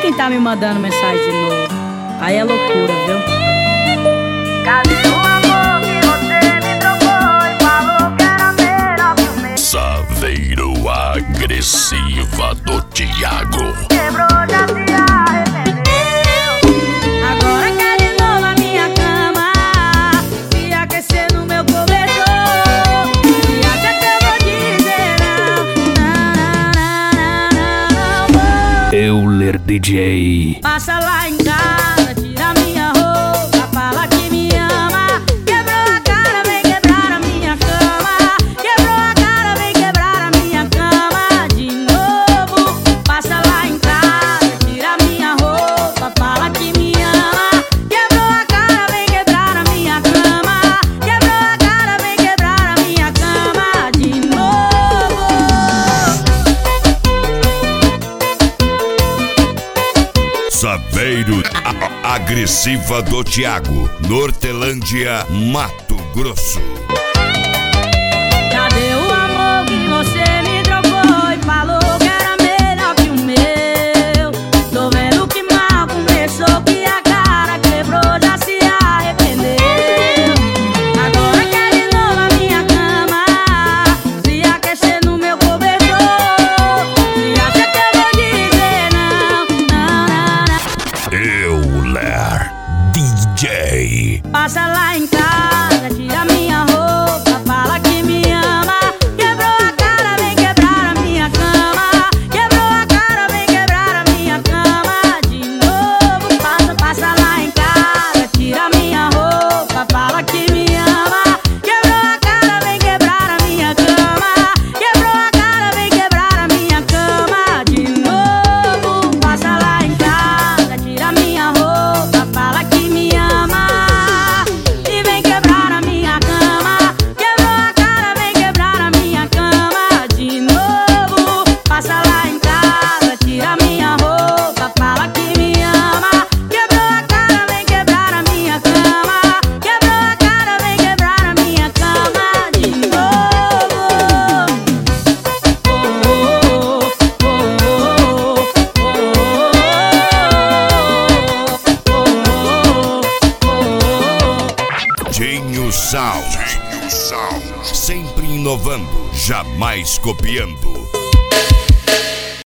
quem tá me mandando mensagem de novo. Aí é loucura, viu? Cadê o amor que você me trocou e falou que era melhor que o meu? Saveiro agressiva do Thiago. Quebrou, já se arrependeu. Agora quer de novo a minha cama, se aquecer no meu cobertor. Se acha que eu vou dizer não. Euler DJ. Passa lá em casa, tira minha roupa, fala que me ama. Quebrou a cara, vem quebrar a minha cama. Quebrou a cara, vem quebrar a minha cama de novo. Passa lá em casa, tira minha roupa, fala que me ama. Quebrou a cara, vem quebrar a minha cama. Quebrou a cara, vem quebrar a minha cama de novo. Saveiro agressiva do Thiago. Nortelândia, Mato Grosso. Cadê o amor que você me trocou e falou que era melhor que o meu? Tô vendo que mal começou, que a cara quebrou, já se arrependeu. Agora quer de novo a minha cama, se aquecer no meu cobertor. Se acha que eu vou dizer não, não, não, não. Euler DJ. Passa lá em casa, tira minha roupa, fala que me ama. Quebrou a cara, vem quebrar a minha cama. Quebrou a cara, vem quebrar a minha cama de novo. Passa lá em casa, tira minha roupa, fala que me ama. Quebrou a cara, vem quebrar a minha cama. Quebrou a cara, vem quebrar a minha cama de novo. Passa lá em casa, tira minha roupa, fala que me ama. E vem quebrar a minha cama. Quebrou a cara, vem quebrar a minha cama de novo. Passa lá em casa, tira minha roupa, fala que me ama. Quebrou a cara, vem quebrar a minha cama. Quebrou a cara, vem quebrar a minha cama de novo. Dinho Sound. Sempre inovando, jamais copiando.